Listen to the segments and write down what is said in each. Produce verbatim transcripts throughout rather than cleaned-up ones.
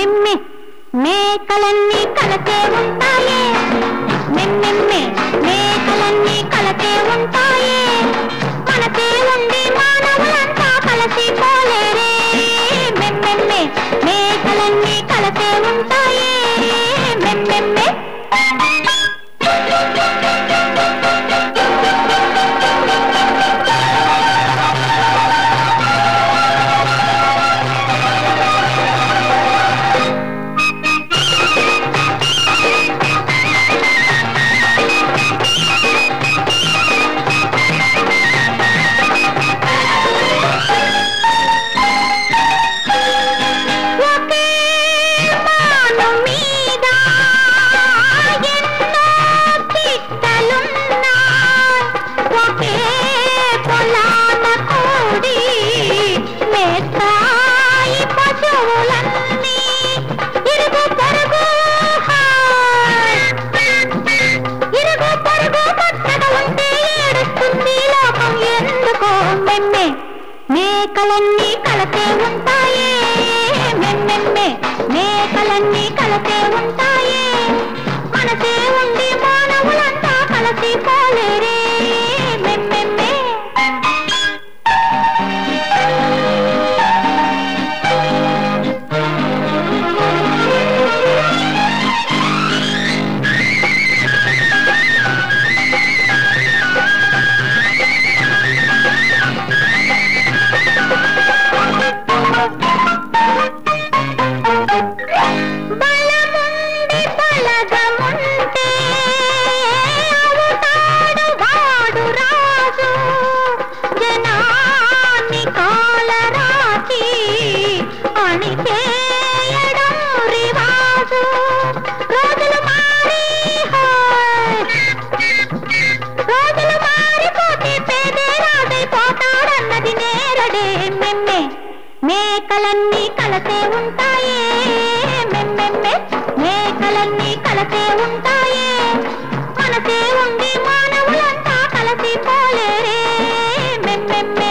మెమ్మె మేకలన్నీ కలతే ఉంటాయే, మెమ్మెమ్మె మేకలన్నీ కలతే ఉంటాయే, మనకే ఉండి మానవులంతా కలసిపోలేరే, మెమ్మెమ్మె మేకలన్నీ కలతే ఉంటాయే, మెమ్మెమ్మె. మేకలన్నీ కలతే ఉంటాయే, మెమ్మెమ్మె మేకలన్నీ కలతే ఉంటాయే, మనసే ఉండి మానవులంతా కలసిపోలేరే, మెమ్మెమ్మె. మేకలన్నీ కలతే ఉంటాయే, మెమ్మెమ్మె మేకలన్నీ కలతే ఉంటాయే, మనసే ఉండి మానవులంతా కలసిపోలేరే, మెమ్మెమ్మె.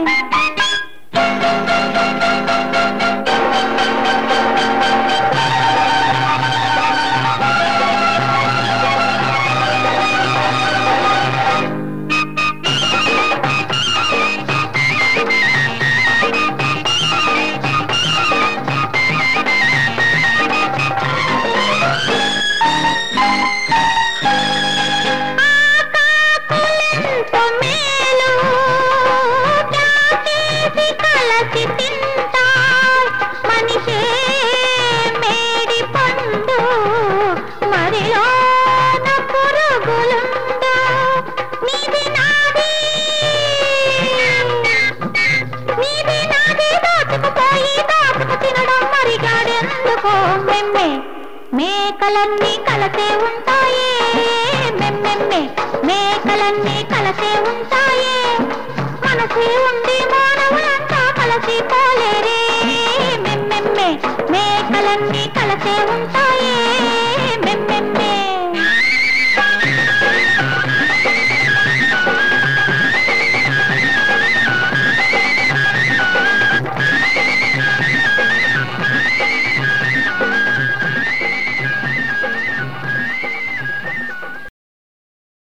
మేకలన్నీ కలతే ఉంటాయే, మెమ్మెమ్మె మేకలన్నీ కలతే ఉంటాయే, మనసే ఉండి మానవులంతా కలసిపోలేరే, మెమ్మెమ్మె మేకలన్నీ కలతే ఉంటాయి.